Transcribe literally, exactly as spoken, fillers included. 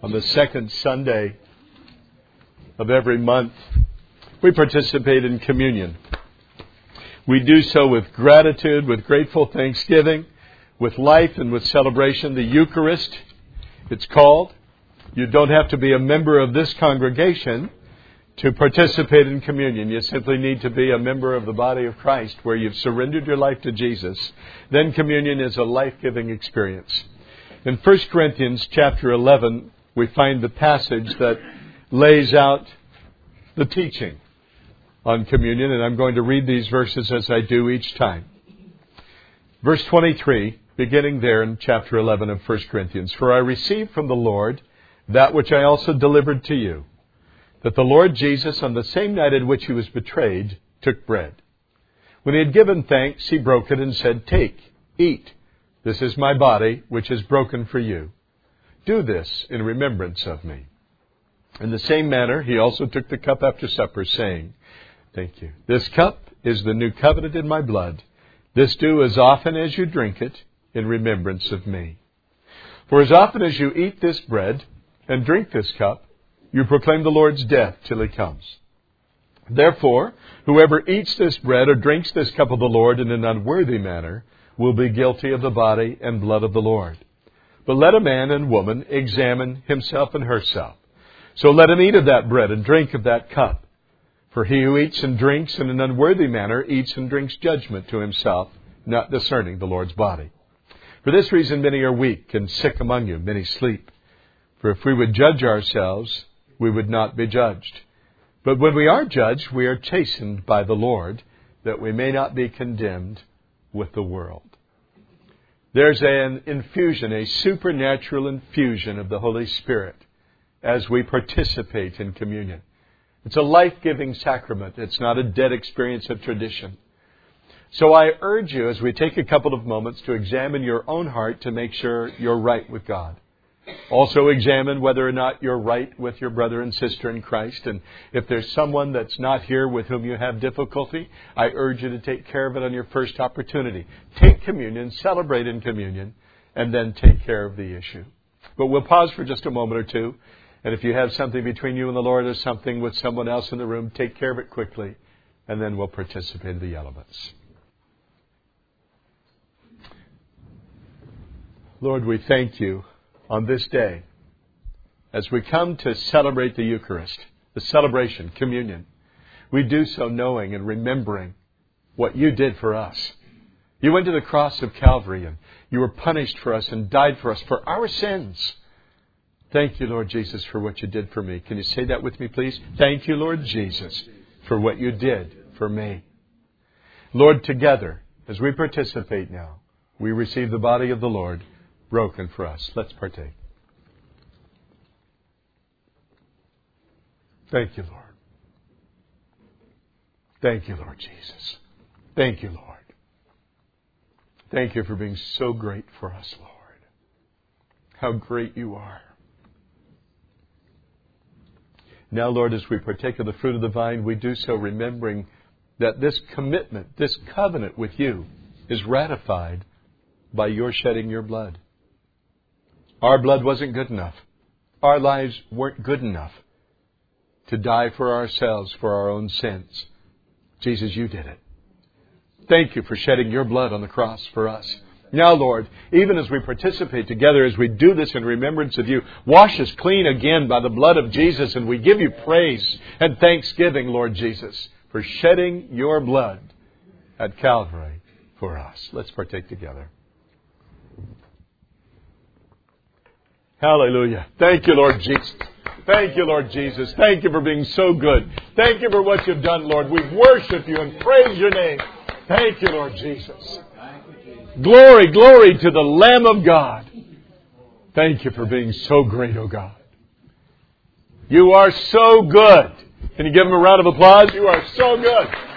On the second Sunday of every month, we participate in communion. We do so with gratitude, with grateful thanksgiving, with life and with celebration. The Eucharist, it's called. You don't have to be a member of this congregation to participate in communion. You simply need to be a member of the body of Christ where you've surrendered your life to Jesus. Then communion is a life-giving experience. In First Corinthians chapter eleven, we find the passage that lays out the teaching on communion, and I'm going to read these verses as I do each time. Verse twenty-three, beginning there in chapter eleven of First Corinthians. For I received from the Lord that which I also delivered to you, that the Lord Jesus, on the same night at which he was betrayed, took bread. When he had given thanks, he broke it and said, Take, eat. This is my body, which is broken for you. Do this in remembrance of me. In the same manner, he also took the cup after supper, saying, Thank you. This cup is the new covenant in my blood. This do as often as you drink it in remembrance of me. For as often as you eat this bread and drink this cup, you proclaim the Lord's death till he comes. Therefore, whoever eats this bread or drinks this cup of the Lord in an unworthy manner will be guilty of the body and blood of the Lord. But let a man and woman examine himself and herself. So let him eat of that bread and drink of that cup. For he who eats and drinks in an unworthy manner eats and drinks judgment to himself, not discerning the Lord's body. For this reason many are weak and sick among you, many sleep. For if we would judge ourselves, we would not be judged. But when we are judged, we are chastened by the Lord, that we may not be condemned with the world. There's an infusion, a supernatural infusion of the Holy Spirit as we participate in communion. It's a life-giving sacrament. It's not a dead experience of tradition. So I urge you, as we take a couple of moments, to examine your own heart to make sure you're right with God. Also examine whether or not you're right with your brother and sister in Christ. And if there's someone that's not here with whom you have difficulty, I urge you to take care of it on your first opportunity. Take communion, celebrate in communion, and then take care of the issue. But we'll pause for just a moment or two. And if you have something between you and the Lord or something with someone else in the room, take care of it quickly, and then we'll participate in the elements. Lord, we thank you on this day, as we come to celebrate the Eucharist, the celebration, communion. We do so knowing and remembering what you did for us. You went to the cross of Calvary and you were punished for us and died for us for our sins. Thank you, Lord Jesus, for what you did for me. Can you say that with me, please? Thank you, Lord Jesus, for what you did for me. Lord, together, as we participate now, we receive the body of the Lord broken for us. Let's partake. Thank you, Lord. Thank you, Lord Jesus. Thank you, Lord. Thank you for being so great for us, Lord. How great you are. Now, Lord, as we partake of the fruit of the vine, we do so remembering that this commitment, this covenant with you is ratified by your shedding your blood. Our blood wasn't good enough. Our lives weren't good enough to die for ourselves, for our own sins. Jesus, you did it. Thank you for shedding your blood on the cross for us. Now, Lord, even as we participate together, as we do this in remembrance of you, wash us clean again by the blood of Jesus, and we give you praise and thanksgiving, Lord Jesus, for shedding your blood at Calvary for us. Let's partake together. Hallelujah. Thank you, Lord Jesus. Thank you, Lord Jesus. Thank you for being so good. Thank you for what you've done, Lord. We worship you and praise your name. Thank you, Lord Jesus. Glory, glory to the Lamb of God. Thank you for being so great, oh God. You are so good. Can you give him a round of applause? You are so good.